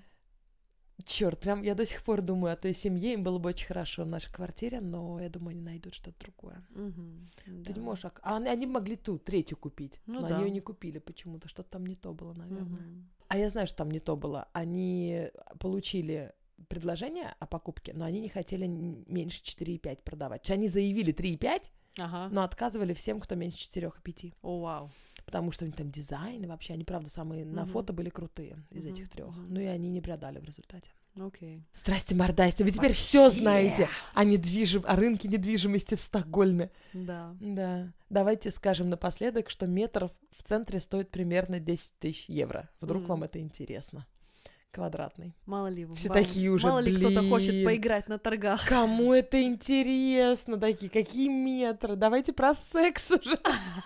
Черт, прям я до сих пор думаю о той семье, им было бы очень хорошо в нашей квартире, но я думаю, они найдут что-то другое. Мгм. Ты Да. не можешь... ок- А они, они могли ту, третью купить, Ну но да. они ее не купили почему-то, что-то там не то было, наверное. Мгм. А я знаю, что там не то было. Они получили предложение о покупке, но они не хотели н- меньше четыре и пять продавать. То есть они заявили три и пять, Ага. но отказывали всем, кто меньше четыре и пять. О, вау. Потому что у них там дизайн, и вообще они, правда, самые на Мгм. фото были крутые из Мгм, этих трех. мгм. Ну и они не продали в результате. Окей. Здрасте, мордасти, вы теперь Вообще. все знаете о, недвижим... о рынке недвижимости в Стокгольме. Да. Да. Давайте скажем напоследок, что метр в центре стоит примерно десять тысяч евро. Вдруг Мгм. вам это интересно. Квадратный. Мало ли, Все мало, такие уже, мало ли кто-то хочет блин. поиграть на торгах. Кому это интересно? Такие, какие метры? Давайте про секс уже.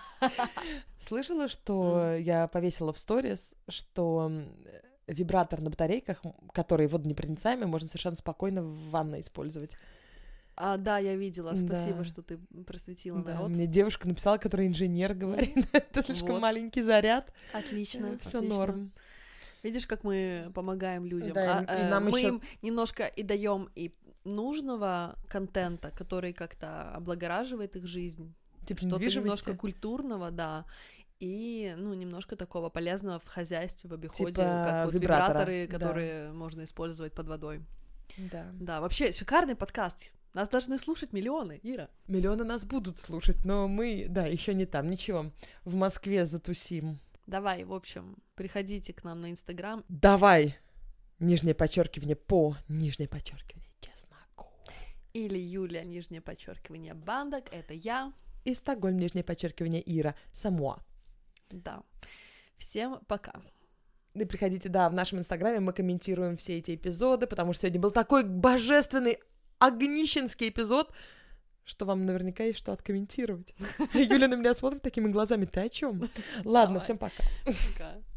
Слышала, что я повесила в сторис, что м, вибратор на батарейках, м, который водонепроницаемый, можно совершенно спокойно в ванной использовать. А, да, я видела. Спасибо, Да. что ты просветила Да, народ. мне девушка написала, которая инженер, говорит, это слишком Вот. маленький заряд. Отлично. Все отлично. норм. Видишь, как мы помогаем людям. Да, А, и- и э, нам мы ещё- им немножко и даем и нужного контента, который как-то облагораживает их жизнь. Типа Что-то недвижимости. немножко культурного, да. И, ну, немножко такого полезного в хозяйстве, в обиходе, Типа как вот вибратора, вибраторы, да. которые можно использовать под водой. Да. Да, вообще шикарный подкаст. Нас должны слушать миллионы, Ира. Миллионы нас будут слушать, но мы, да, еще не там, ничего. В Москве затусим. Давай, в общем, приходите к нам на Инстаграм. Давай! Нижнее подчеркивание по, нижнее подчеркивание чесноку. Или Юля, нижнее подчеркивание, Бандок. Это я. И Стокгольм, нижнее подчеркивание Ира, Самуа. Да. Всем пока. И приходите, да, в нашем инстаграме мы комментируем все эти эпизоды, потому что сегодня был такой божественный огнищенский эпизод, что вам наверняка есть что откомментировать. Юля на меня смотрит такими глазами, ты о чем? Ладно, Давай. всем пока. Пока.